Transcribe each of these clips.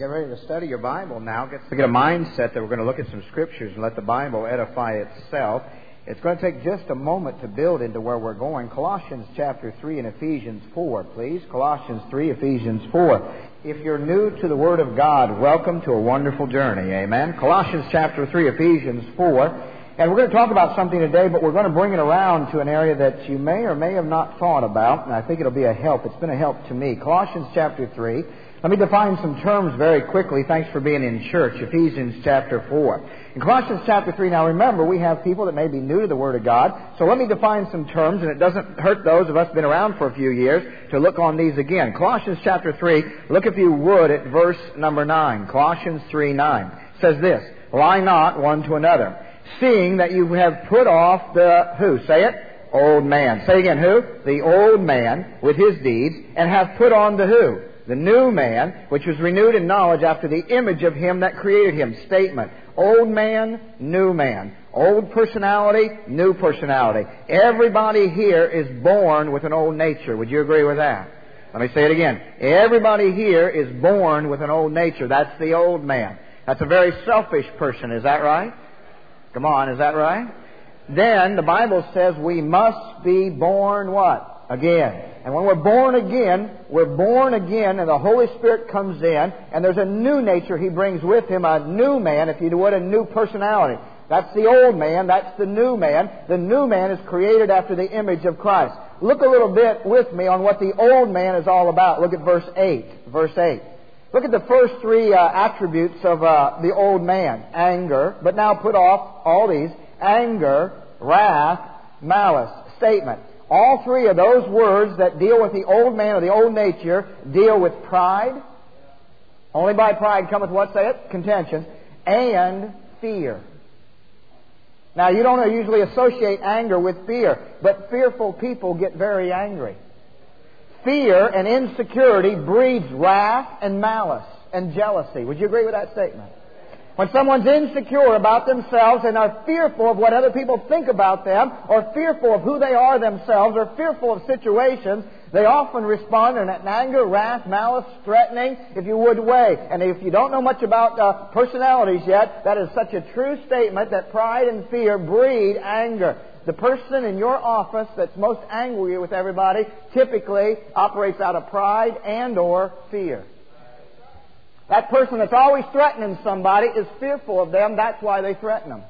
Get ready to study your Bible now. Get a mindset that we're going to look at some Scriptures and let the Bible edify itself. It's going to take just a moment to build into where we're going. Colossians chapter 3 and Ephesians 4, please. Colossians 3, Ephesians 4. If you're new to the Word of God, welcome to a wonderful journey. Amen. Colossians chapter 3, Ephesians 4. And we're going to talk about something today, but we're going to bring it around to an area that you may or may have not thought about, and I think it'll be a help. It's been a help to me. Colossians chapter 3. Let me define some terms very quickly. Thanks for being in church. Ephesians chapter 4. In Colossians chapter 3, now remember, we have people that may be new to the Word of God. So let me define some terms, and it doesn't hurt those of us who've been around for a few years to look on these again. Colossians chapter 3, look if you would at verse number 9. Colossians 3:9 says this, "Lie not one to another, seeing that you have put off the," who? Say it. Old man. Say again, who? The old man with his deeds, and have put on the who? The new man, which was renewed in knowledge after the image of Him that created him. Statement. Old man, new man. Old personality, new personality. Everybody here is born with an old nature. Would you agree with that? Let me say it again. Everybody here is born with an old nature. That's the old man. That's a very selfish person. Is that right? Come on, is that right? Then the Bible says we must be born what? Again. And when we're born again, and the Holy Spirit comes in, and there's a new nature He brings with Him, a new man, if you would, a new personality. That's the old man, that's the new man. The new man is created after the image of Christ. Look a little bit with me on what the old man is all about. Look at verse 8. Verse 8. Look at the first three attributes of the old man. Anger, but now put off all these. Anger, wrath, malice. Statement. All three of those words that deal with the old man or the old nature deal with pride. Only by pride cometh what? Say it? Contention. And fear. Now, you don't usually associate anger with fear, but fearful people get very angry. Fear and insecurity breeds wrath and malice and jealousy. Would you agree with that statement? When someone's insecure about themselves and are fearful of what other people think about them, or fearful of who they are themselves, or fearful of situations, they often respond in an anger, wrath, malice, threatening, if you would, way. And if you don't know much about personalities yet, that is such a true statement that pride and fear breed anger. The person in your office that's most angry with everybody typically operates out of pride and or fear. That person that's always threatening somebody is fearful of them. That's why they threaten them.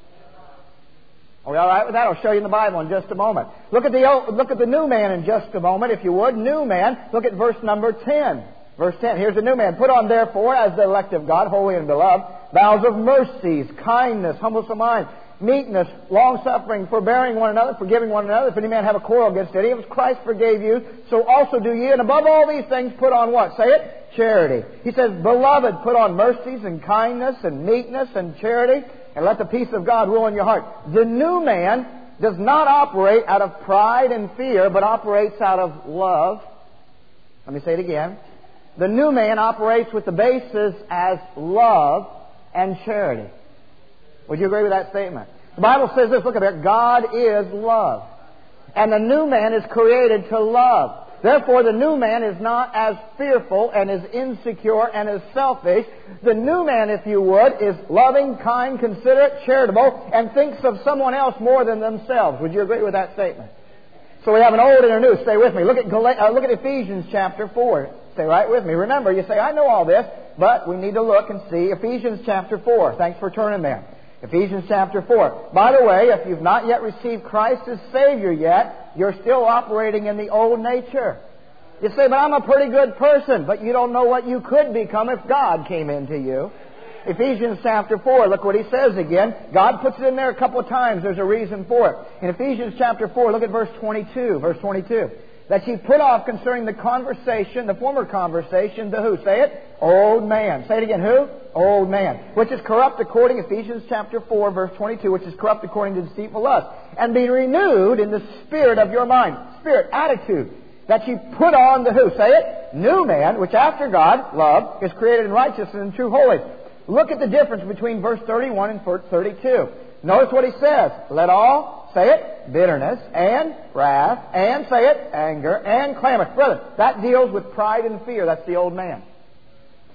Are we all right with that? I'll show you in the Bible in just a moment. Look at the new man in just a moment, if you would. New man. Look at verse number 10. Verse 10. Here's the new man. Put on, therefore, as the elect of God, holy and beloved, vows of mercies, kindness, humbleness of mind, meekness, long-suffering, forbearing one another, forgiving one another. If any man have a quarrel against any, as Christ forgave you, so also do ye. And above all these things, put on what? Say it. Charity. He says, beloved, put on mercies and kindness and meekness and charity, and let the peace of God rule in your heart. The new man does not operate out of pride and fear, but operates out of love. Let me say it again. The new man operates with the basis as love and charity. Would you agree with that statement? The Bible says this, look at it. God is love. And the new man is created to love. Therefore, the new man is not as fearful and as insecure and as selfish. The new man, if you would, is loving, kind, considerate, charitable, and thinks of someone else more than themselves. Would you agree with that statement? So we have an old and a new. Stay with me. Look at Ephesians chapter 4. Stay right with me. Remember, you say, I know all this, but we need to look and see Ephesians chapter 4. Thanks for turning there. Ephesians chapter 4. By the way, if you've not yet received Christ as Savior yet, you're still operating in the old nature. You say, but I'm a pretty good person. But you don't know what you could become if God came into you. Ephesians chapter 4, look what he says again. God puts it in there a couple of times. There's a reason for it. In Ephesians chapter 4, look at verse 22. Verse 22. That ye put off concerning the conversation, the former conversation, the who? Say it. Old man. Say it again. Who? Old man. Which is corrupt according, Ephesians chapter 4, verse 22, which is corrupt according to deceitful lust. And be renewed in the spirit of your mind. Spirit, attitude. That ye put on the who? Say it. New man, which after God, love, is created in righteousness and true holiness. Look at the difference between verse 31 and verse 32. Notice what he says. Let all, say it, bitterness, and wrath, and say it, anger, and clamor. Brother, that deals with pride and fear. That's the old man.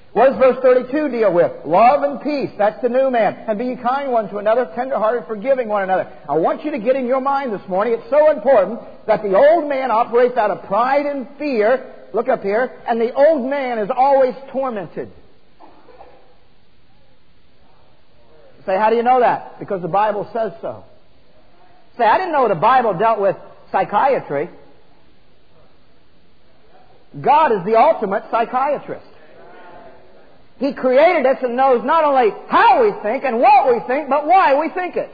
What does verse 32 deal with? Love and peace. That's the new man. And be kind one to another, tender-hearted, forgiving one another. I want you to get in your mind this morning, it's so important that the old man operates out of pride and fear. Look up here. And the old man is always tormented. Say, how do you know that? Because the Bible says so. Say, I didn't know the Bible dealt with psychiatry. God is the ultimate psychiatrist. He created us and knows not only how we think and what we think, but why we think it.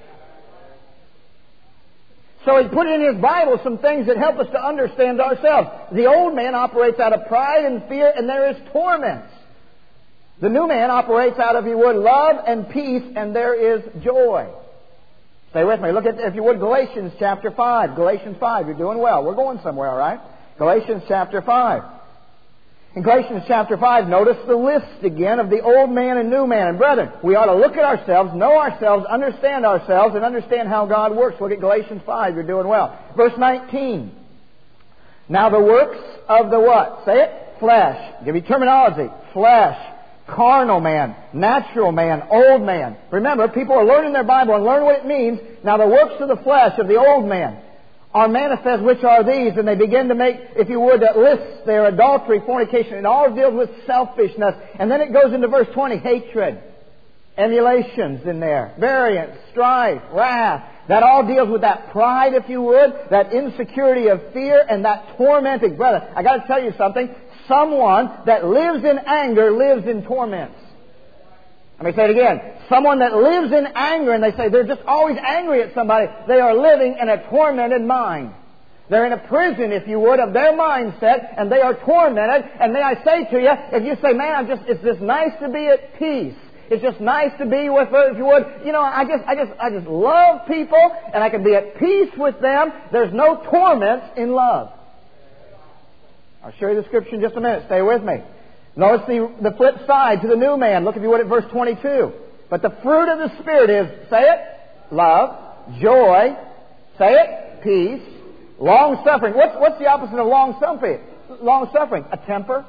So He put in His Bible some things that help us to understand ourselves. The old man operates out of pride and fear, and there is torments. The new man operates out of, if you would, love and peace, and there is joy. Stay with me. Look at, if you would, Galatians chapter 5. Galatians 5. You're doing well. We're going somewhere, all right? Galatians chapter 5. In Galatians chapter 5, notice the list again of the old man and new man. And brethren, we ought to look at ourselves, know ourselves, and understand how God works. Look at Galatians 5. You're doing well. Verse 19. Now the works of the what? Say it. Flesh. Give me terminology. Flesh. Carnal man. Natural man. Old man. Remember, people are learning their Bible and learn what it means. Now the works of the flesh of the old man are manifest, which are these, and they begin to make, if you would, lists there, adultery, fornication, and all deals with selfishness. And then it goes into verse 20, hatred, emulations in there, variance, strife, wrath. That all deals with that pride, if you would, that insecurity of fear, and that tormenting. Brother, I got to tell you something. Someone that lives in anger lives in torments. Let me say it again. Someone that lives in anger, and they say they're just always angry at somebody, they are living in a tormented mind. They're in a prison, if you would, of their mindset, and they are tormented. And may I say to you, if you say, man, it's just nice to be at peace. It's just nice to be with, if you would, you know, I just love people, and I can be at peace with them. There's no torments in love. I'll show you the scripture in just a minute. Stay with me. Notice the flip side to the new man. Look, if you would, at verse 22. But the fruit of the Spirit is, say it, love, joy, say it, peace, long-suffering. What's the opposite of long-suffering? Long-suffering, a temper.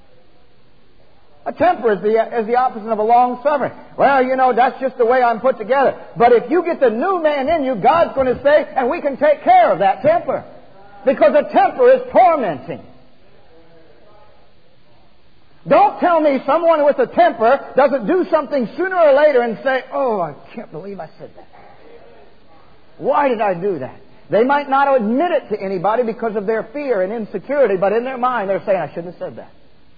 A temper is the opposite of a long-suffering. Well, you know, that's just the way I'm put together. But if you get the new man in you, God's going to say, and we can take care of that temper. Because a temper is tormenting. Don't tell me someone with a temper doesn't do something sooner or later and say, oh, I can't believe I said that. Why did I do that? They might not admit it to anybody because of their fear and insecurity, but in their mind they're saying, I shouldn't have said that.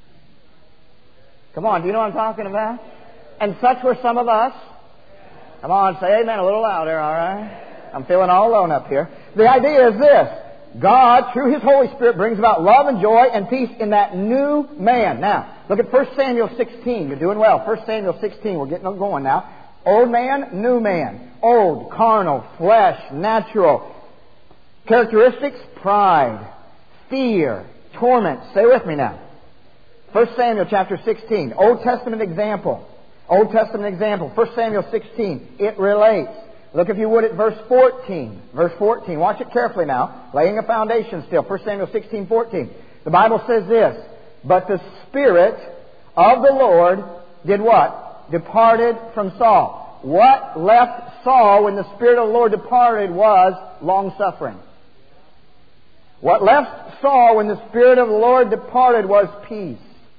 Come on, do you know what I'm talking about? And such were some of us. Come on, say amen a little louder, all right? I'm feeling all alone up here. The idea is this. God, through His Holy Spirit, brings about love and joy and peace in that new man. Now, look at 1 Samuel 16. You're doing well. 1 Samuel 16. We're getting going now. Old man, new man. Old, carnal, flesh, natural. Characteristics, pride, fear, torment. Stay with me now. 1 Samuel chapter 16. Old Testament example. Old Testament example. 1 Samuel 16. It relates. Look, if you would, at verse 14. Verse 14. Watch it carefully now. Laying a foundation still. 1 Samuel 16:14. The Bible says this. But the Spirit of the Lord did what? Departed from Saul. What left Saul when the Spirit of the Lord departed was long-suffering. What left Saul when the Spirit of the Lord departed was peace,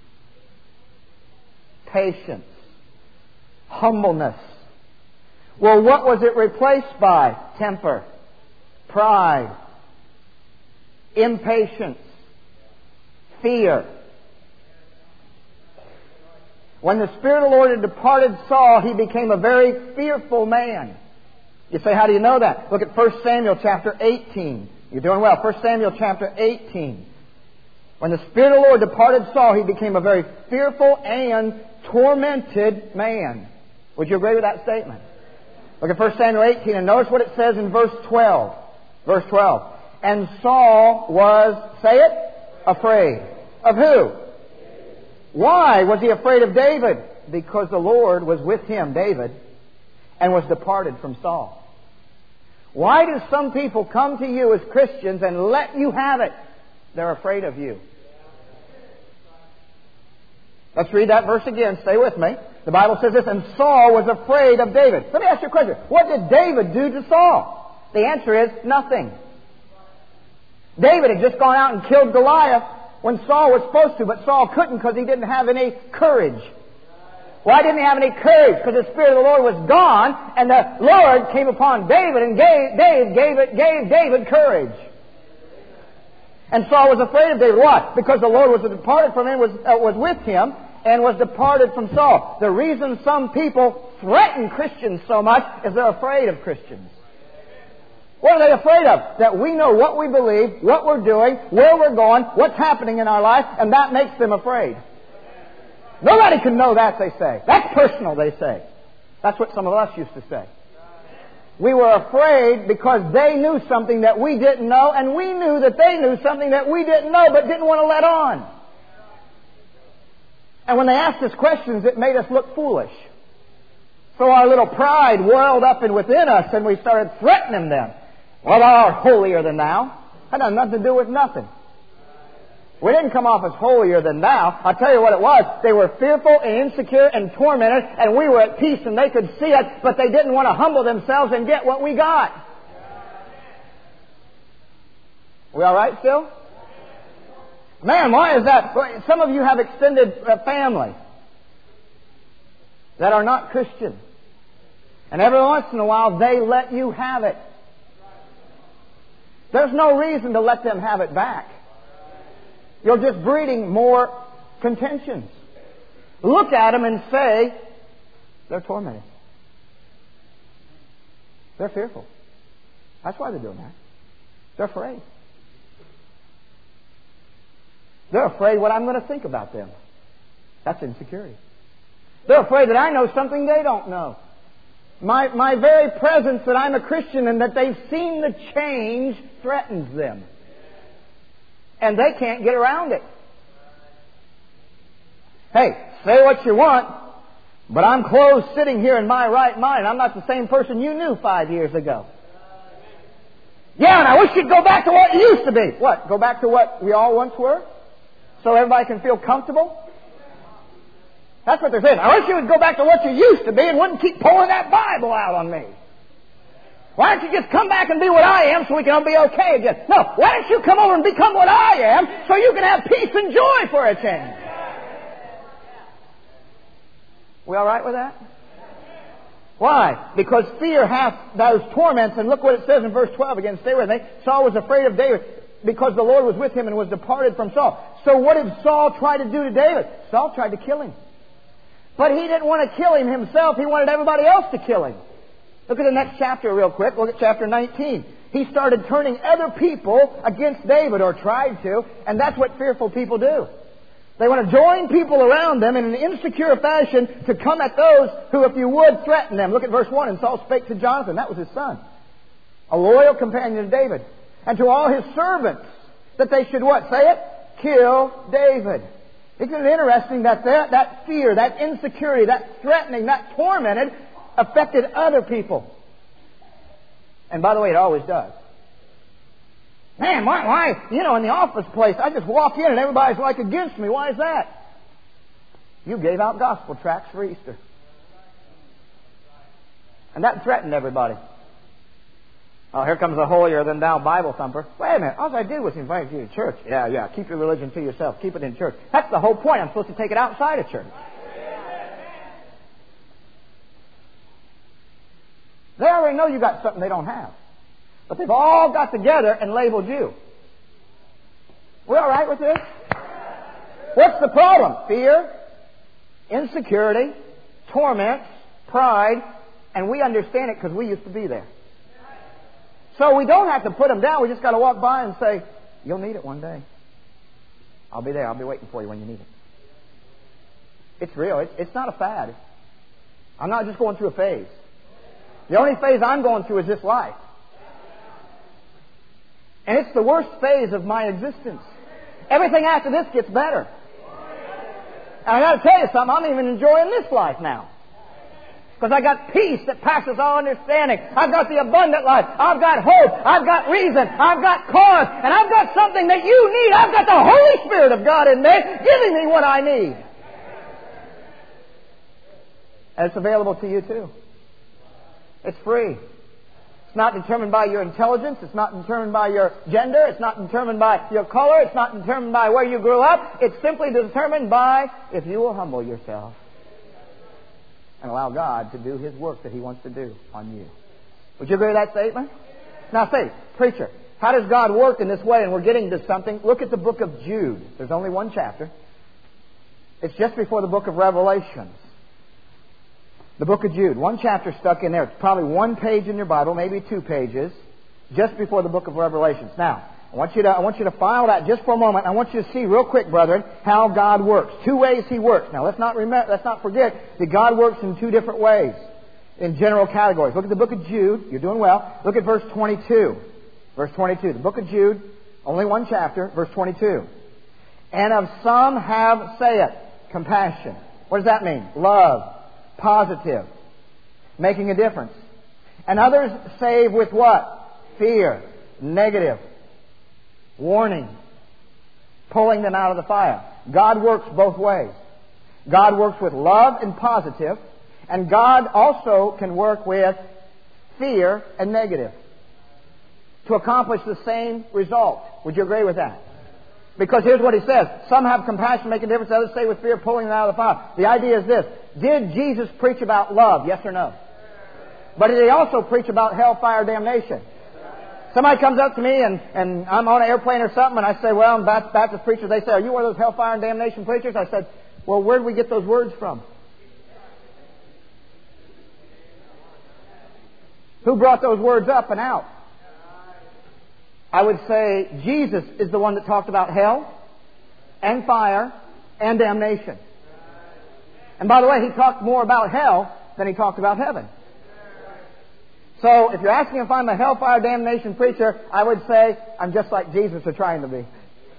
patience, humbleness. Well, what was it replaced by? Temper, pride, impatience, fear. When the Spirit of the Lord had departed Saul, he became a very fearful man. You say, how do you know that? Look at 1 Samuel chapter 18. You're doing well. 1 Samuel chapter 18. When the Spirit of the Lord departed Saul, he became a very fearful and tormented man. Would you agree with that statement? Look at 1 Samuel 18 and notice what it says in verse 12. Verse 12. And Saul was, say it, afraid. Of who? Why was he afraid of David? Because the Lord was with him, David, and was departed from Saul. Why do some people come to you as Christians and let you have it? They're afraid of you. Let's read that verse again. Stay with me. The Bible says this, and Saul was afraid of David. Let me ask you a question. What did David do to Saul? The answer is nothing. David had just gone out and killed Goliath when Saul was supposed to, but Saul couldn't because he didn't have any courage. Why didn't he have any courage? Because the Spirit of the Lord was gone, and the Lord came upon David and gave David courage. And Saul was afraid of David. Why? Because the Lord was departed from him, was with him, and was departed from Saul. The reason some people threaten Christians so much is they're afraid of Christians. What are they afraid of? That we know what we believe, what we're doing, where we're going, what's happening in our life, and that makes them afraid. Nobody can know that, they say. That's personal, they say. That's what some of us used to say. We were afraid because they knew something that we didn't know, and we knew that they knew something that we didn't know but didn't want to let on. And when they asked us questions, it made us look foolish. So our little pride welled up within us, and we started threatening them. Well, thou art holier than thou. That had nothing to do with nothing. We didn't come off as holier than thou. I'll tell you what it was. They were fearful and insecure and tormented, and we were at peace and they could see it, but they didn't want to humble themselves and get what we got. We all right still? Man, why is that? Some of you have extended family that are not Christian. And every once in a while they let you have it. There's no reason to let them have it back. You're just breeding more contentions. Look at them and say, they're tormented. They're fearful. That's why they're doing that. They're afraid. They're afraid what I'm going to think about them. That's insecurity. They're afraid that I know something they don't know. My very presence that I'm a Christian and that they've seen the change threatens them. And they can't get around it. Hey, say what you want, but I'm closed sitting here in my right mind. I'm not the same person you knew 5 years ago. Yeah, and I wish you'd go back to what you used to be. What? Go back to what we all once were? So everybody can feel comfortable? That's what they're saying. I wish you would go back to what you used to be and wouldn't keep pulling that Bible out on me. Why don't you just come back and be what I am so we can all be okay again? No, why don't you come over and become what I am so you can have peace and joy for a change? We all right with that? Why? Because fear hath those torments, and look what it says in verse 12 again. Stay with me. Saul was afraid of David because the Lord was with him and was departed from Saul. So what did Saul try to do to David? Saul tried to kill him. But he didn't want to kill him himself. He wanted everybody else to kill him. Look at the next chapter real quick. Look at chapter 19. He started turning other people against David, or tried to, and that's what fearful people do. They want to join people around them in an insecure fashion to come at those who, if you would, threaten them. Look at verse 1. And Saul spake to Jonathan, that was his son, a loyal companion of David, and to all his servants, that they should what? Say it? Kill David. Isn't it interesting that that fear, that insecurity, that threatening, that tormented affected other people? And by the way, it always does. Man, why? You know, in the office place, I just walk in and everybody's like against me. Why is that? You gave out gospel tracts for Easter. And that threatened everybody. Oh, here comes a holier than thou Bible thumper. Wait a minute. All I did was invite you to church. Yeah. Keep your religion to yourself. Keep it in church. That's the whole point. I'm supposed to take it outside of church. They already know you got something they don't have. But they've all got together and labeled you. We all right with this? What's the problem? Fear, insecurity, torments, pride, and we understand it because we used to be there. So we don't have to put them down. We just got to walk by and say, you'll need it one day. I'll be there. I'll be waiting for you when you need it. It's real. It's not a fad. I'm not just going through a phase. The only phase I'm going through is this life. And it's the worst phase of my existence. Everything after this gets better. And I got to tell you something. I'm even enjoying this life now. Because I got peace that passes all understanding. I've got the abundant life. I've got hope. I've got reason. I've got cause. And I've got something that you need. I've got the Holy Spirit of God in me giving me what I need. And it's available to you too. It's free. It's not determined by your intelligence. It's not determined by your gender. It's not determined by your color. It's not determined by where you grew up. It's simply determined by if you will humble yourself and allow God to do His work that He wants to do on you. Would you agree with that statement? Now say, preacher, how does God work in this way? And we're getting to something. Look at the book of Jude. There's only one chapter. It's just before the book of Revelations. The book of Jude. One chapter stuck in there. It's probably one page in your Bible, maybe 2 pages, just before the book of Revelations. Now, I want you to file that just for a moment. I want you to see real quick, brethren, how God works. 2 ways He works. Now, let's not forget that God works in 2 different ways in general categories. Look at the book of Jude. You're doing well. Look at verse 22. Verse 22. The book of Jude, only one chapter, verse 22. And of some have, say it, compassion. What does that mean? Love. Positive. Making a difference. And others save with what? Fear. Negative. Warning. Pulling them out of the fire. God works both ways. God works with love and positive. And God also can work with fear and negative to accomplish the same result. Would you agree with that? Because here's what He says. Some have compassion, make a difference. Others say with fear, pulling them out of the fire. The idea is this. Did Jesus preach about love? Yes or no? But did He also preach about hellfire damnation? Somebody comes up to me and I'm on an airplane or something and I say, well, I'm Baptist preachers. They say, are you one of those hellfire and damnation preachers? I said, well, where did we get those words from? Who brought those words up and out? I would say Jesus is the one that talked about hell and fire and damnation. And by the way, He talked more about hell than He talked about heaven. So if you're asking if I'm a hellfire damnation preacher, I would say I'm just like Jesus is trying to be.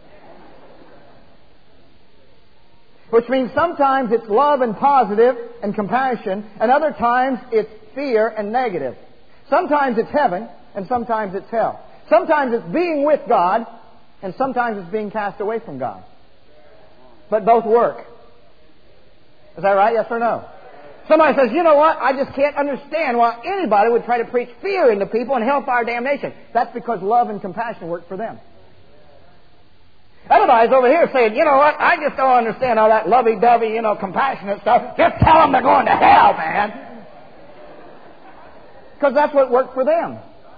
Which means sometimes it's love and positive and compassion, and other times it's fear and negative. Sometimes it's heaven, and sometimes it's hell. Sometimes it's being with God, and sometimes it's being cast away from God. But both work. Is that right? Yes or no? Somebody says, you know what? I just can't understand why anybody would try to preach fear into people and hellfire damnation. That's because love and compassion work for them. Everybody's over here saying, you know what? I just don't understand all that lovey-dovey, compassionate stuff. Just tell them they're going to hell, man. Because that's what worked for them.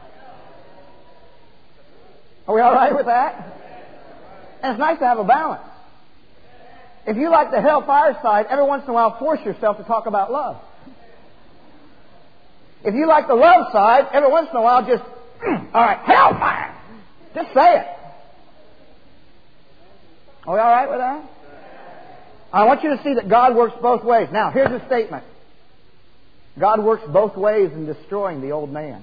Are we all right with that? And it's nice to have a balance. If you like the hellfire side, every once in a while force yourself to talk about love. If you like the love side, every once in a while just, all right, hellfire. Just say it. Are we all right with that? I want you to see that God works both ways. Now, here's a statement. God works both ways in destroying the old man.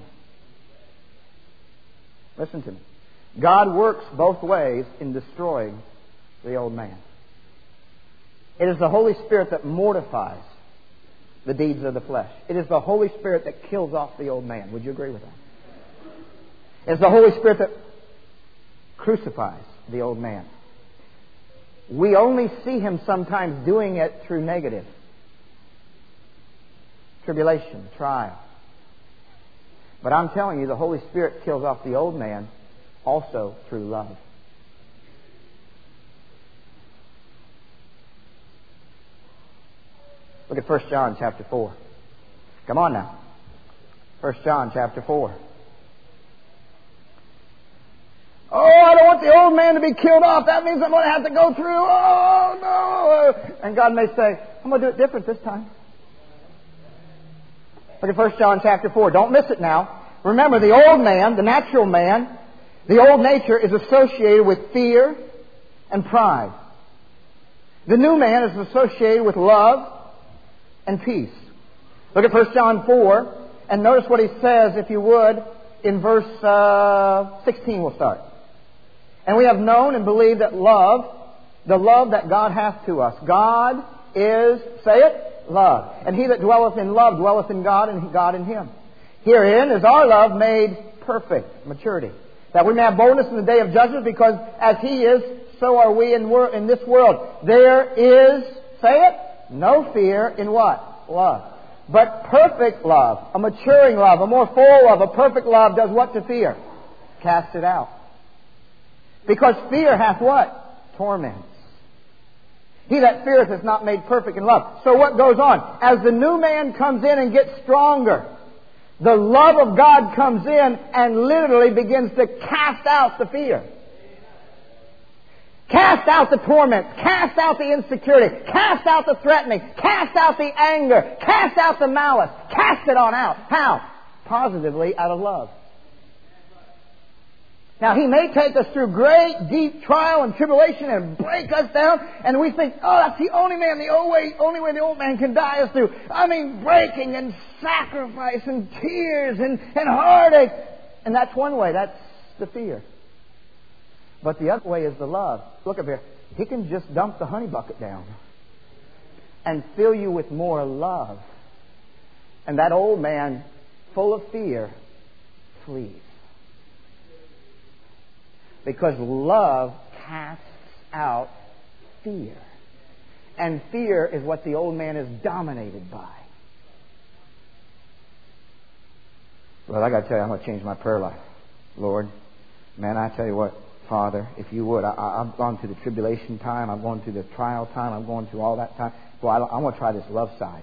Listen to me. God works both ways in destroying the old man. It is the Holy Spirit that mortifies the deeds of the flesh. It is the Holy Spirit that kills off the old man. Would you agree with that? It's the Holy Spirit that crucifies the old man. We only see Him sometimes doing it through negative. Tribulation, trial. But I'm telling you, the Holy Spirit kills off the old man also through love. Look at 1 John chapter 4. Come on now. 1 John chapter 4. Oh, I don't want the old man to be killed off. That means I'm going to have to go through. Oh, no. And God may say, I'm going to do it different this time. Look at 1 John chapter 4. Don't miss it now. Remember, the old man, the natural man, the old nature is associated with fear and pride. The new man is associated with love and peace. Look at 1 John 4 and notice what he says, if you would, in verse 16 we'll start. And we have known and believed that love, the love that God hath to us. God is, say it, love. And he that dwelleth in love dwelleth in God, and God in him. Herein is our love made perfect, maturity, that we may have boldness in the day of judgment, because as He is, so are we in this world. There is, say it, no fear in what? Love. But perfect love, a maturing love, a more full love, a perfect love does what to fear? Cast it out. Because fear hath what? Torments. He that feareth is not made perfect in love. So what goes on? As the new man comes in and gets stronger, the love of God comes in and literally begins to cast out the fear. Cast out the torment. Cast out the insecurity. Cast out the threatening. Cast out the anger. Cast out the malice. Cast it on out. How? Positively, out of love. Now, He may take us through great, deep trial and tribulation and break us down, and we think, oh, that's the only way the old man can die is through. I mean, breaking and sacrifice and tears and heartache. And that's one way. That's the fear. But the other way is the love. Look up here. He can just dump the honey bucket down and fill you with more love. And that old man, full of fear, flees. Because love casts out fear. And fear is what the old man is dominated by. Well, I got to tell you, I'm going to change my prayer life. Lord, man, I tell you what, Father, if you would, I've gone through the tribulation time, I've gone through the trial time, I'm going through all that time. Well, I want to try this love side.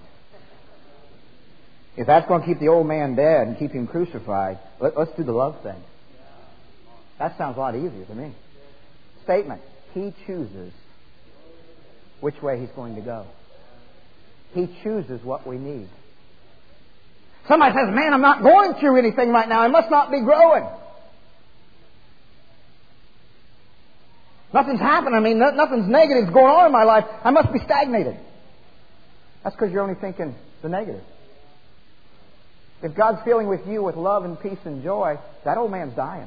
If that's going to keep the old man dead and keep him crucified, let's do the love thing. That sounds a lot easier to me. Statement. He chooses which way He's going to go. He chooses what we need. Somebody says, man, I'm not going through anything right now. I must not be growing. Nothing's happened. I mean, nothing's negative going on in my life. I must be stagnated. That's because you're only thinking the negative. If God's filling with you with love and peace and joy, that old man's dying.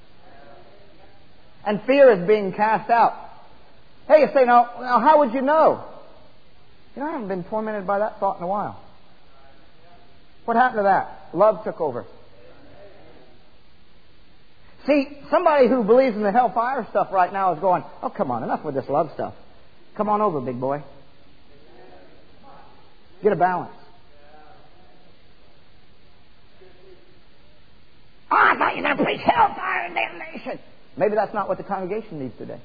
And fear is being cast out. Hey, you say, now how would you know? You know, I haven't been tormented by that thought in a while. What happened to that? Love took over. See, somebody who believes in the hellfire stuff right now is going, oh, come on, enough with this love stuff. Come on over, big boy. Get a balance. Oh, I thought you were going to preach hellfire and damnation. Maybe that's not what the congregation needs today.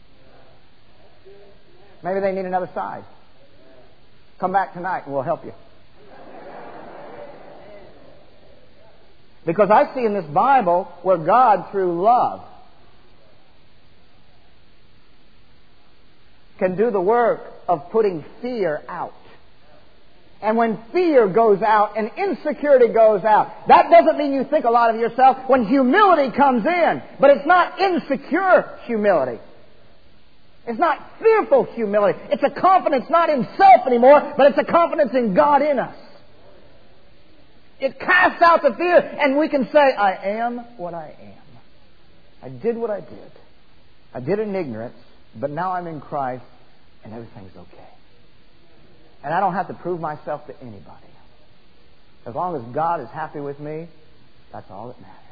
Maybe they need another side. Come back tonight and we'll help you. Because I see in this Bible where God, through love, can do the work of putting fear out. And when fear goes out and insecurity goes out, that doesn't mean you think a lot of yourself. When humility comes in, but it's not insecure humility. It's not fearful humility. It's a confidence not in self anymore, but it's a confidence in God in us. It casts out the fear, and we can say, I am what I am. I did what I did. I did it in ignorance, but now I'm in Christ, and everything's okay. And I don't have to prove myself to anybody. As long as God is happy with me, that's all that matters.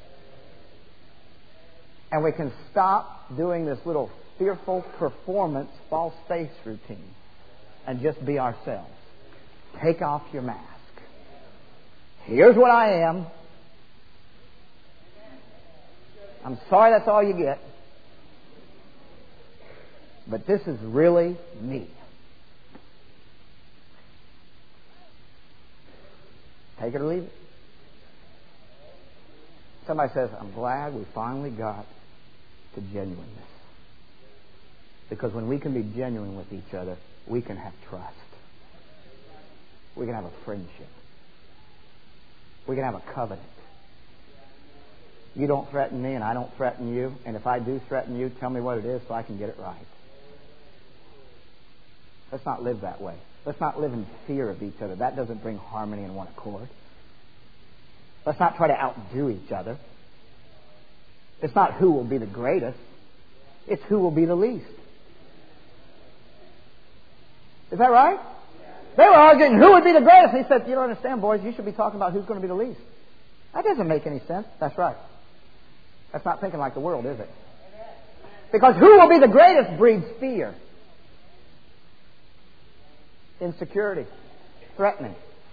And we can stop doing this little fearful performance, false face routine, and just be ourselves. Take off your mask. Here's what I am. I'm sorry that's all you get. But this is really me. Take it or leave it. Somebody says, I'm glad we finally got to genuineness. Because when we can be genuine with each other, we can have trust. We can have a friendship. We can have a covenant. You don't threaten me and I don't threaten you. And if I do threaten you, tell me what it is so I can get it right. Let's not live that way. Let's not live in fear of each other. That doesn't bring harmony in one accord. Let's not try to outdo each other. It's not who will be the greatest. It's who will be the least. Is that right? They were arguing who would be the greatest. He said, you don't understand, boys. You should be talking about who's going to be the least. That doesn't make any sense. That's right. That's not thinking like the world, is it? Because who will be the greatest breeds fear. Insecurity. Threatening.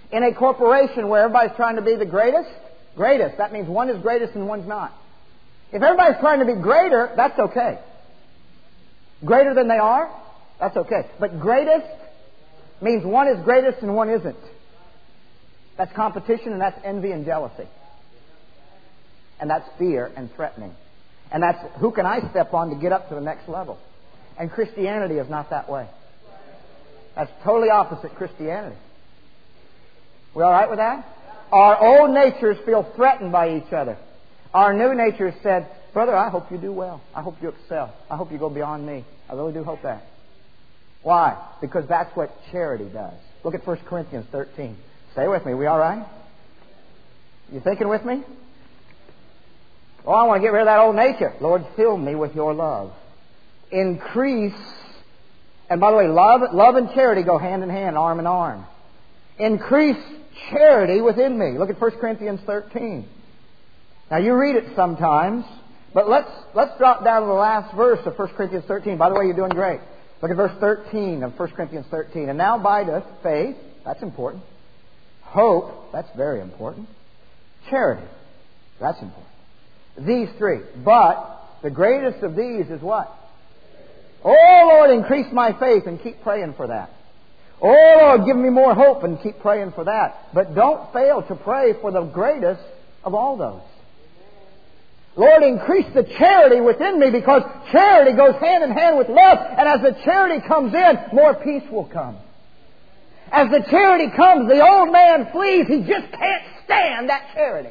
In a corporation where everybody's trying to be the greatest, that means one is greatest and one's not. If everybody's trying to be greater, that's okay. Greater than they are, that's okay. But greatest means one is greatest and one isn't. That's competition, and that's envy and jealousy. And that's fear and threatening. And that's who can I step on to get up to the next level. And Christianity is not that way. That's totally opposite Christianity. We all right with that? Our old natures feel threatened by each other. Our new nature said, brother, I hope you do well. I hope you excel. I hope you go beyond me. I really do hope that. Why? Because that's what charity does. Look at 1 Corinthians 13. Stay with me. We all right? You thinking with me? Oh, I want to get rid of that old nature. Lord, fill me with your love. Increase. And by the way, love and charity go hand in hand, arm in arm. Increase charity within me. Look at 1 Corinthians 13. Now you read it sometimes, but let's drop down to the last verse of 1 Corinthians 13. By the way, you're doing great. Look at verse 13 of 1 Corinthians 13. And now abideth faith. That's important. Hope. That's very important. Charity. That's important. These three. But the greatest of these is what? Oh, Lord, increase my faith, and keep praying for that. Oh, Lord, give me more hope, and keep praying for that. But don't fail to pray for the greatest of all those. Lord, increase the charity within me, because charity goes hand in hand with love. And as the charity comes in, more peace will come. As the charity comes, the old man flees. He just can't stand that charity.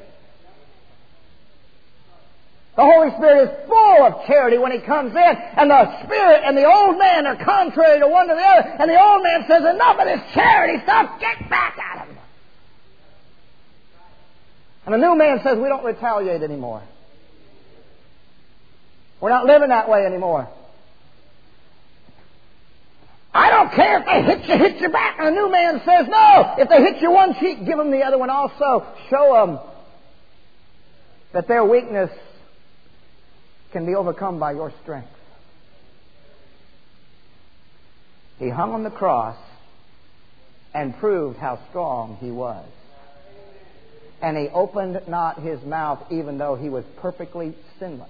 The Holy Spirit is full of charity when He comes in, and the Spirit and the old man are contrary to one to the other, and the old man says, enough of this charity stuff, get back at him. And the new man says, we don't retaliate anymore. We're not living that way anymore. I don't care if they hit you back. And the new man says, no, if they hit you one cheek, give them the other one also. Show them that their weakness can be overcome by your strength. He hung on the cross and proved how strong He was. And He opened not His mouth even though He was perfectly sinless.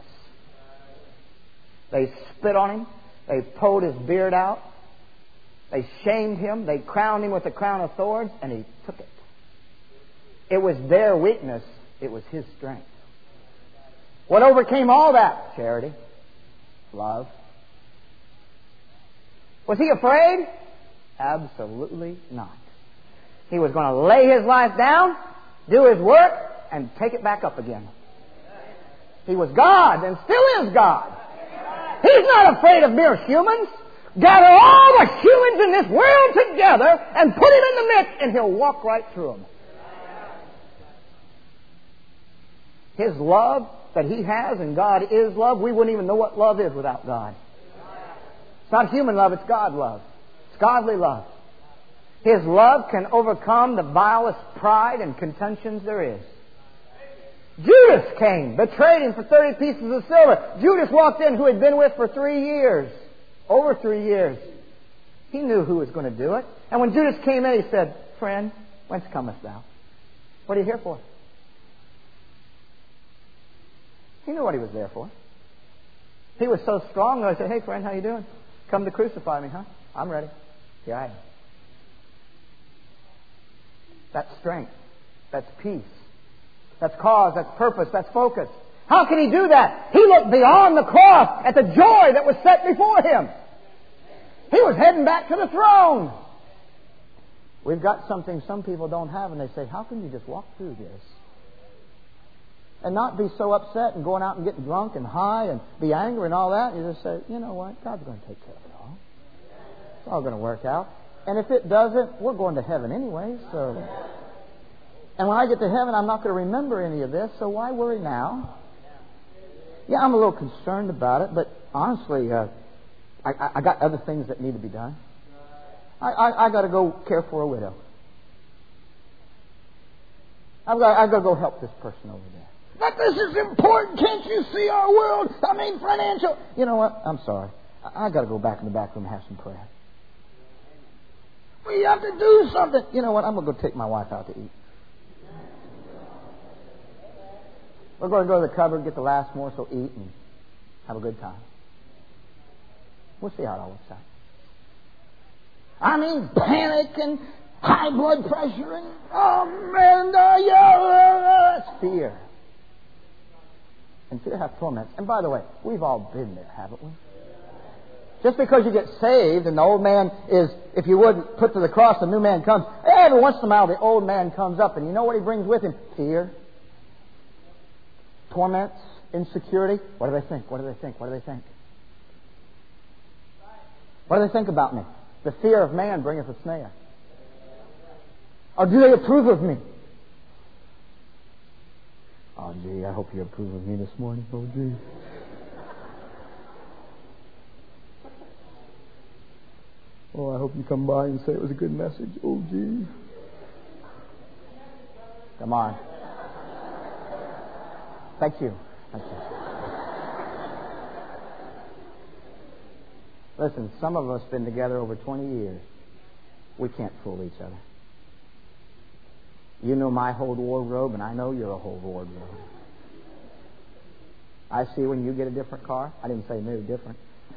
They spit on Him. They pulled His beard out. They shamed Him. They crowned Him with a crown of thorns, and He took it. It was their weakness. It was His strength. What overcame all that? Charity. Love. Was He afraid? Absolutely not. He was going to lay His life down, do His work, and take it back up again. He was God and still is God. He's not afraid of mere humans. Gather all the humans in this world together and put Him in the midst, and He'll walk right through them. His love that He has, and God is love. We wouldn't even know what love is without God. It's not human love, it's God love. It's godly love. His love can overcome the vilest pride and contentions there is. Judas came, betrayed Him for 30 pieces of silver. Judas walked in, who had been with for 3 years. Over 3 years. He knew who was going to do it. And when Judas came in, he said, friend, whence comest thou? What are you here for? He knew what he was there for. He was so strong that I said, hey friend, how you doing? Come to crucify me, huh? I'm ready. Here I am. That's strength. That's peace. That's cause. That's purpose. That's focus. How can he do that? He looked beyond the cross at the joy that was set before him. He was heading back to the throne. We've got something some people don't have, and they say, how can you just walk through this and not be so upset and going out and getting drunk and high and be angry and all that? You just say, you know what? God's going to take care of it all. It's all going to work out. And if it doesn't, we're going to heaven anyway. So, and when I get to heaven, I'm not going to remember any of this, so why worry now? Yeah, I'm a little concerned about it, but honestly, I got other things that need to be done. I got to go care for a widow. I've got to go help this person over there. But this is important. Can't you see our world? I mean, financial. You know what? I'm sorry. I got to go back in the back room and have some prayer. We have to do something. You know what? I'm going to go take my wife out to eat. We're going to go to the cupboard, get the last morsel, eat, and have a good time. We'll see how it all works out. I mean, panic and high blood pressure and, oh man, that's fear. And fear has torments. And by the way, we've all been there, haven't we? Just because you get saved and the old man is, if you would, put to the cross, the new man comes. Every once in a while, the old man comes up, and you know what he brings with him? Fear, torments, insecurity. What do they think? What do they think? What do they think? What do they think about me? The fear of man bringeth a snare. Or do they approve of me? Oh, gee, I hope you approve of me this morning. Oh, gee. Oh, I hope you come by and say it was a good message. Oh, gee. Come on. Thank you. Thank you. Listen, some of us have been together over 20 years. We can't fool each other. You know my whole wardrobe, and I know your whole wardrobe. I see when you get a different car. I didn't say new, different.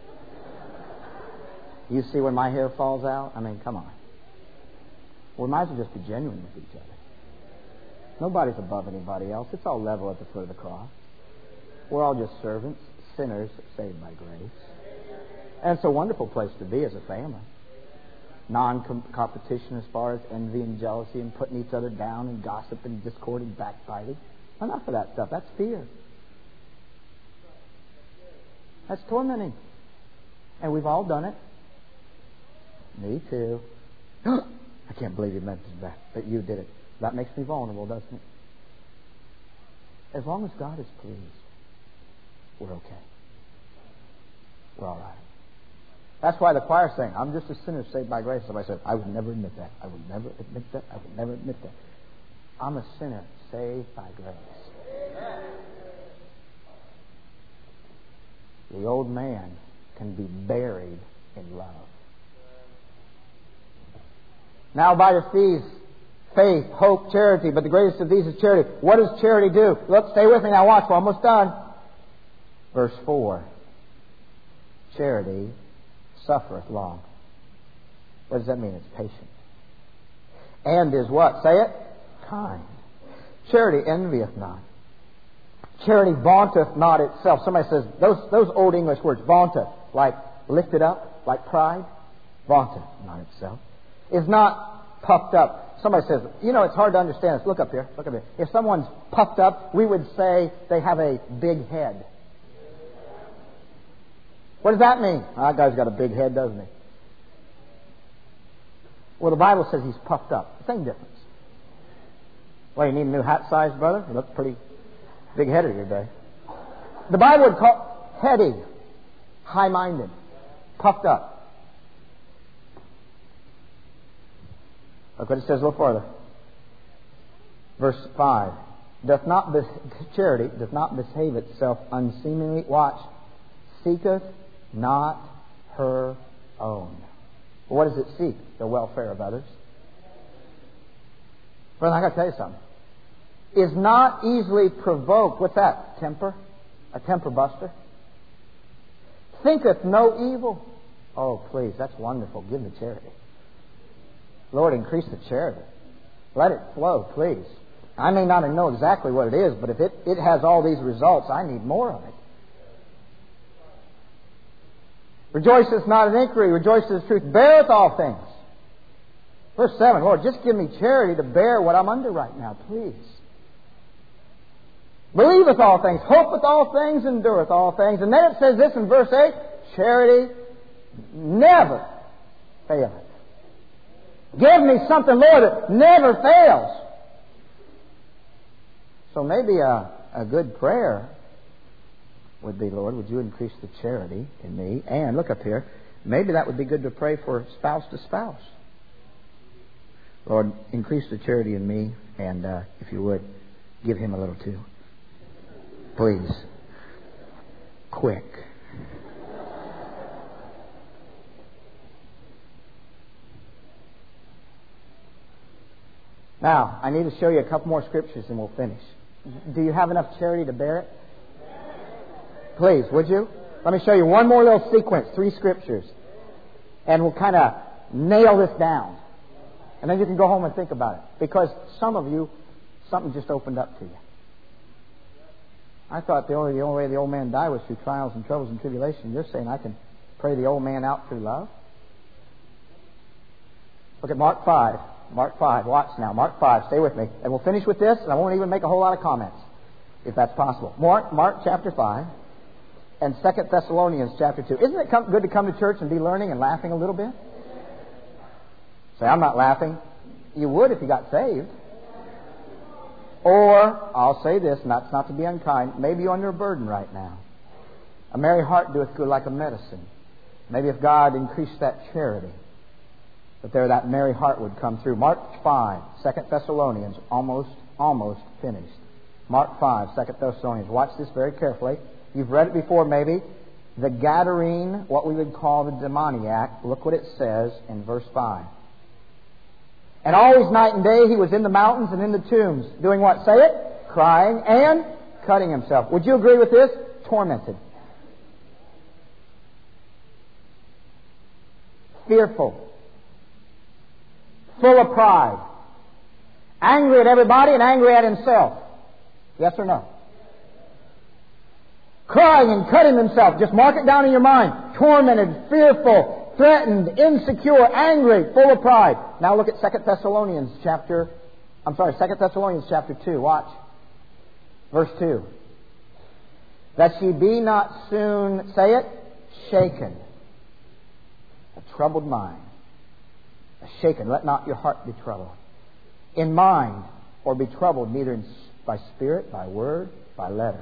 You see when my hair falls out? I mean, come on. We might as well just be genuine with each other. Nobody's above anybody else. It's all level at the foot of the cross. We're all just servants, sinners saved by grace. And it's a wonderful place to be as a family. Non-competition as far as envy and jealousy and putting each other down and gossip and discord and backbiting. Enough of that stuff. That's fear. That's tormenting. And we've all done it. Me too. I can't believe you mentioned that, but you did it. That makes me vulnerable, doesn't it? As long as God is pleased, we're okay. We're all right. That's why the choir sang, I'm just a sinner saved by grace. Somebody said, I would never admit that. I would never admit that. I would never admit that. I'm a sinner saved by grace. The old man can be buried in love. Now abideth these faith, hope, charity, but the greatest of these is charity. What does charity do? Look, stay with me now. Watch, we're almost done. Verse 4. Charity suffereth long. What does that mean? It's patient. And is what? Say it. Kind. Charity envieth not. Charity vaunteth not itself. Somebody says, those old English words, vaunteth, like lifted up, like pride. Vaunteth not itself. Is not puffed up. Somebody says, you know, it's hard to understand this. Look up here. Look up here. If someone's puffed up, we would say they have a big head. What does that mean? That guy's got a big head, doesn't he? Well, the Bible says he's puffed up. Same difference. Well, you need a new hat size, brother? You look pretty big-headed today. The Bible would call heady, high-minded, puffed up. Look what it says a little farther. Verse 5. Charity doth not behave itself unseemingly. Watch. Seeketh not her own. Well, what does it seek? The welfare of others. Brother, I got to tell you something. Is not easily provoked. What's that? Temper? A temper buster? Thinketh no evil. Oh, please, that's wonderful. Give the charity. Lord, increase the charity. Let it flow, please. I may not know exactly what it is, but if it has all these results, I need more of it. Rejoiceth not in inquiry, rejoiceth in truth, beareth all things. Verse 7, Lord, just give me charity to bear what I'm under right now, please. Believeth all things, hopeth all things, endureth all things. And then it says this in verse 8, charity never faileth. Give me something, Lord, that never fails. So maybe a good prayer would be, Lord, would you increase the charity in me? And look up here, maybe that would be good to pray for spouse to spouse. Lord, increase the charity in me, and if you would, give him a little too. Please. Quick. Now, I need to show you a couple more scriptures and we'll finish. Do you have enough charity to bear it? Please, would you? Let me show you one more little sequence, 3 scriptures. And we'll kind of nail this down. And then you can go home and think about it. Because some of you, something just opened up to you. I thought the only way the old man died was through trials and troubles and tribulation. You're saying I can pray the old man out through love? Look at Mark 5. Mark 5. Watch now. Mark 5. Stay with me. And we'll finish with this, and I won't even make a whole lot of comments, if that's possible. Mark chapter 5 and 2 Thessalonians chapter 2. Isn't it good to come to church and be learning and laughing a little bit? Say, I'm not laughing. You would if you got saved. Or, I'll say this, and that's not to be unkind, maybe you're under a burden right now. A merry heart doeth good like a medicine. Maybe if God increased that charity, that that merry heart would come through. Mark 5, 2 Thessalonians, almost finished. Mark 5, 2 Thessalonians. Watch this very carefully. You've read it before maybe. The Gadarene, what we would call the demoniac, look what it says in verse 5. And always night and day he was in the mountains and in the tombs. Doing what? Say it. Crying and cutting himself. Would you agree with this? Tormented. Fearful. Full of pride. Angry at everybody and angry at himself. Yes or no? Crying and cutting himself. Just mark it down in your mind. Tormented, fearful, threatened, insecure, angry, full of pride. Now look at 2 Thessalonians chapter 2. Watch. Verse 2. That ye be not soon, say it, shaken. A troubled mind. Shaken. Let not your heart be troubled. In mind, or be troubled, neither by spirit, by word, by letter.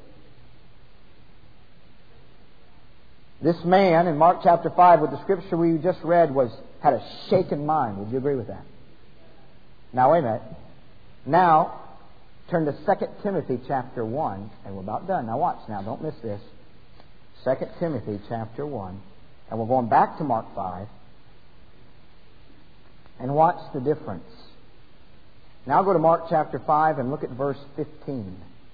This man in Mark chapter 5, with the scripture we just read, had a shaken mind. Would you agree with that? Now, wait a minute. Now, turn to 2 Timothy chapter 1, and we're about done. Now, watch now. Don't miss this. 2 Timothy chapter 1, and we're going back to Mark 5, and watch the difference. Now go to Mark chapter 5 and look at verse 15.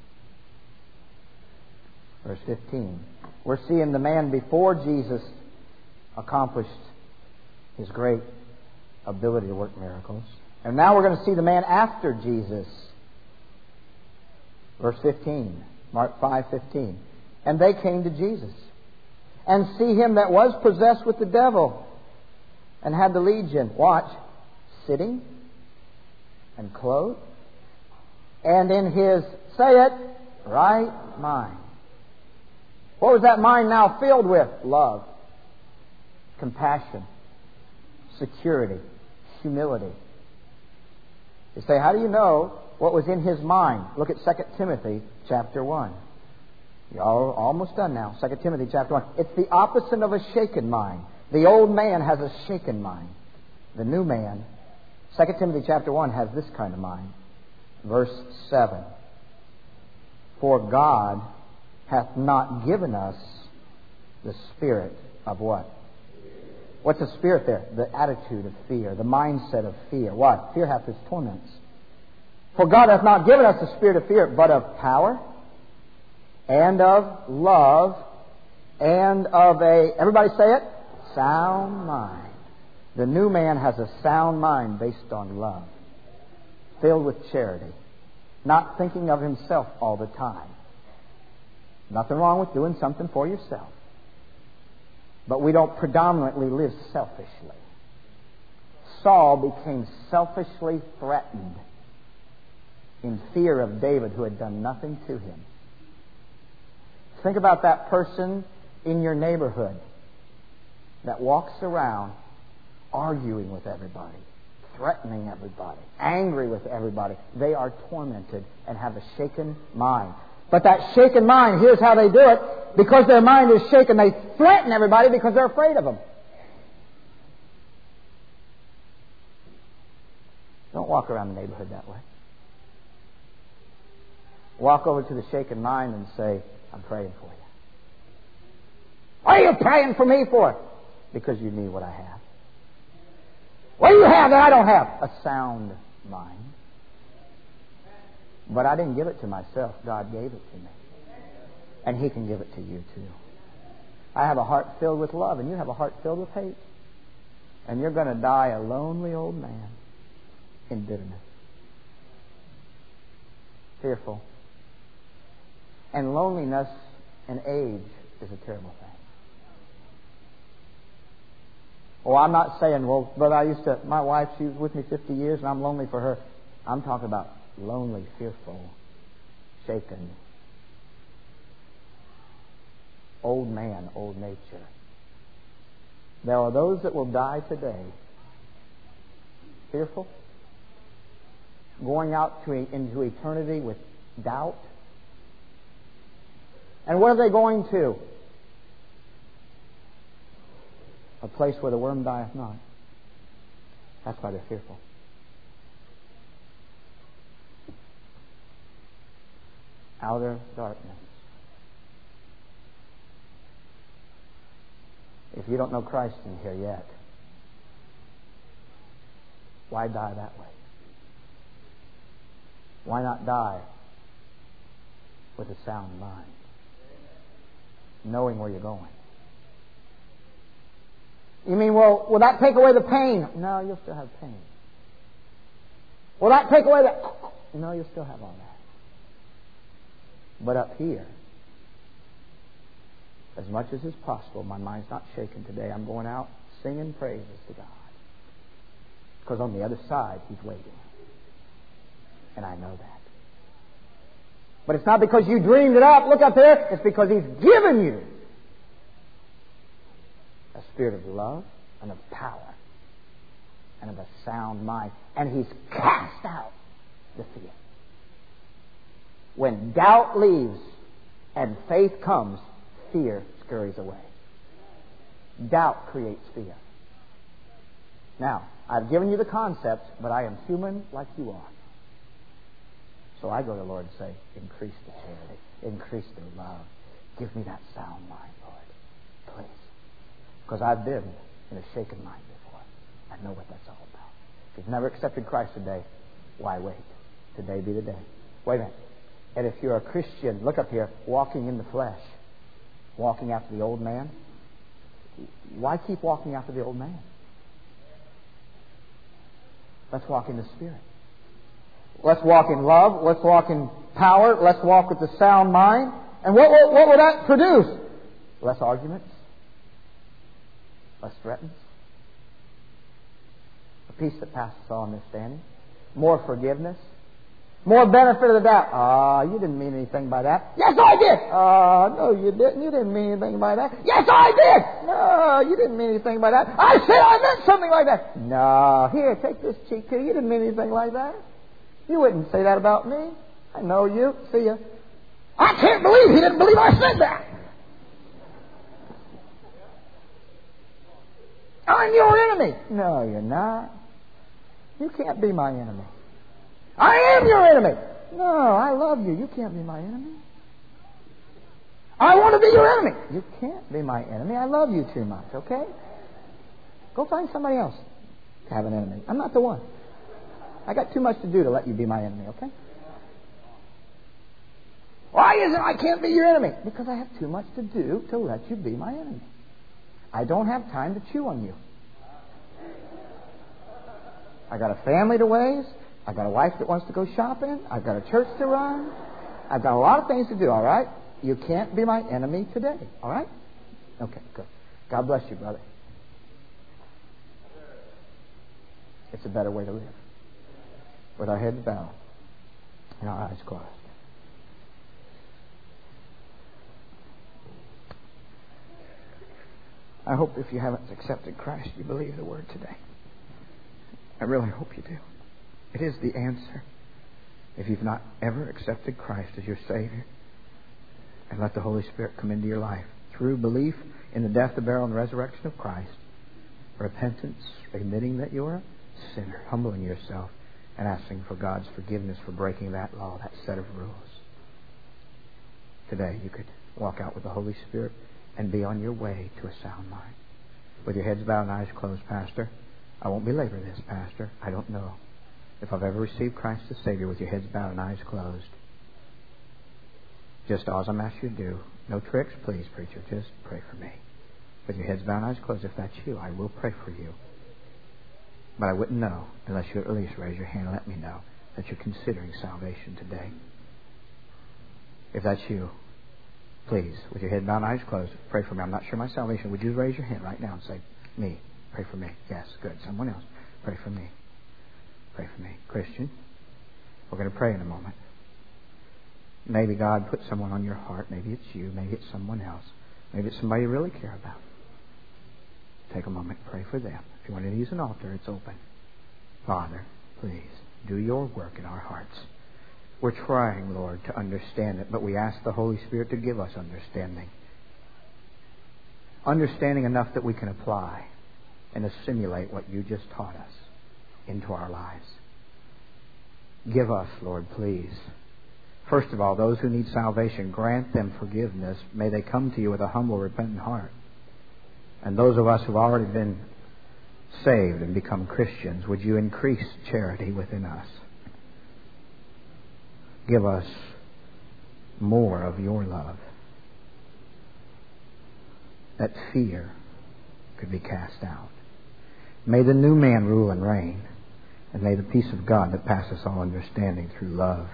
Verse 15. We're seeing the man before Jesus accomplished his great ability to work miracles. And now we're going to see the man after Jesus. Verse 15. Mark 5:15. And they came to Jesus, and see him that was possessed with the devil, and had the legion. Watch. Sitting and clothed, and in his, say it, right mind. What was that mind now filled with? Love, compassion, security, humility. You say, how do you know what was in his mind? Look at 2 Timothy chapter 1. You're almost done now. 2 Timothy chapter 1. It's the opposite of a shaken mind. The old man has a shaken mind. The new man, 2 Timothy chapter 1, has this kind of mind. Verse 7. For God hath not given us the spirit of what? What's the spirit there? The attitude of fear, the mindset of fear. What? Fear hath its torments. For God hath not given us the spirit of fear, but of power, and of love, and of a, everybody say it, sound mind. The new man has a sound mind based on love, filled with charity, not thinking of himself all the time. Nothing wrong with doing something for yourself. But we don't predominantly live selfishly. Saul became selfishly threatened in fear of David, who had done nothing to him. Think about that person in your neighborhood that walks around arguing with everybody, threatening everybody, angry with everybody. They are tormented and have a shaken mind. But that shaken mind, here's how they do it. Because their mind is shaken, they threaten everybody because they're afraid of them. Don't walk around the neighborhood that way. Walk over to the shaken mind and say, I'm praying for you. What are you praying for me for? Because you need what I have. What do you have that I don't have? A sound mine. But I didn't give it to myself. God gave it to me. And He can give it to you too. I have a heart filled with love, and you have a heart filled with hate. And you're going to die a lonely old man in bitterness. Fearful. And loneliness and age is a terrible thing. Well, I'm not saying, well, but my wife, she was with me 50 years and I'm lonely for her. I'm talking about lonely, fearful, shaken, old man, old nature. There are those that will die today fearful, going out into eternity with doubt. And where are they going to? A place where the worm dieth not. That's why they're fearful. Outer darkness. If you don't know Christ in here yet, why die that way? Why not die with a sound mind, knowing where you're going? You mean, well, will that take away the pain? No, you'll still have pain. Will that take away that? No, you'll still have all that. But up here, as much as is possible, my mind's not shaken today. I'm going out singing praises to God. Because on the other side, He's waiting. And I know that. But it's not because you dreamed it up. Look up there. It's because He's given you a spirit of love and of power and of a sound mind. And He's cast out the fear. When doubt leaves and faith comes, fear scurries away. Doubt creates fear. Now, I've given you the concept, but I am human like you are. So I go to the Lord and say, increase the charity, increase the love. Give me that sound mind, Lord. Please. Because I've been in a shaken mind before. I know what that's all about. If you've never accepted Christ today, why wait? Today be the day. Wait a minute. And if you're a Christian, look up here, walking in the flesh, walking after the old man, why keep walking after the old man? Let's walk in the Spirit. Let's walk in love. Let's walk in power. Let's walk with the sound mind. And what will that produce? Less arguments. Less threats. A peace that passes all understanding. More forgiveness. More benefit of the doubt. You didn't mean anything by that. Yes, I did. No, you didn't. You didn't mean anything by that. Yes, I did. No, you didn't mean anything by that. I said I meant something like that. No, here, take this cheek too. You didn't mean anything like that. You wouldn't say that about me. I know you. See ya. I can't believe he didn't believe I said that. I'm your enemy. No, you're not. You can't be my enemy. I am your enemy. No, I love you. You can't be my enemy. I want to be your enemy. You can't be my enemy. I love you too much, okay? Go find somebody else to have an enemy. I'm not the one. I got too much to do to let you be my enemy, okay? Why is it I can't be your enemy? Because I have too much to do to let you be my enemy. I don't have time to chew on you. I got a family to raise. I got a wife that wants to go shopping. I've got a church to run. I've got a lot of things to do, all right? You can't be my enemy today, all right? Okay, good. God bless you, brother. It's a better way to live. With our heads bowed and our eyes closed. I hope if you haven't accepted Christ, you believe the Word today. I really hope you do. It is the answer. If you've not ever accepted Christ as your Savior and let the Holy Spirit come into your life through belief in the death, the burial, and the resurrection of Christ, repentance, admitting that you're a sinner, humbling yourself, and asking for God's forgiveness for breaking that law, that set of rules. Today you could walk out with the Holy Spirit and be on your way to a sound mind. With your heads bowed and eyes closed, Pastor, I won't belabor this, Pastor. I don't know. if I've ever received Christ as Savior, with your heads bowed and eyes closed, just all I'm asking you to do, no tricks, please, preacher, just pray for me. With your heads bowed and eyes closed, if that's you, I will pray for you. But I wouldn't know unless you at least raise your hand and let me know that you're considering salvation today. If that's you, please, with your head bowed and eyes closed, pray for me. I'm not sure my salvation. Would you raise your hand right now and say, me, pray for me? Yes, good. Someone else, pray for me. Pray for me. Christian, we're going to pray in a moment. Maybe God put someone on your heart. Maybe it's you. Maybe it's someone else. Maybe it's somebody you really care about. Take a moment, pray for them. If you want to use an altar, it's open. Father, please, do your work in our hearts. We're trying, Lord, to understand it, but we ask the Holy Spirit to give us understanding. Understanding enough that we can apply and assimilate what you just taught us into our lives. Give us, Lord, please. First of all, those who need salvation, grant them forgiveness. May they come to you with a humble, repentant heart. And those of us who have already been saved and become Christians, would you increase charity within us? Give us more of your love, that fear could be cast out. May the new man rule and reign, and may the peace of God that passes all understanding through love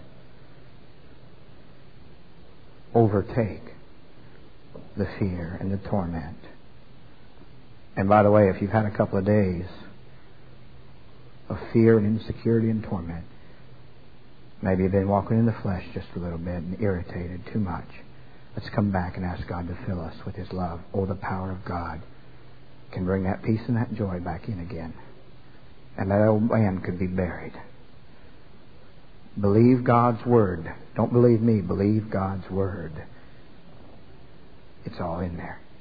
overtake the fear and the torment. And by the way, if you've had a couple of days of fear and insecurity and torment, maybe you've been walking in the flesh just a little bit and irritated too much, let's come back and ask God to fill us with His love. Oh, the power of God can bring that peace and that joy back in again. And that old man could be buried. Believe God's Word. Don't believe me. Believe God's Word. It's all in there.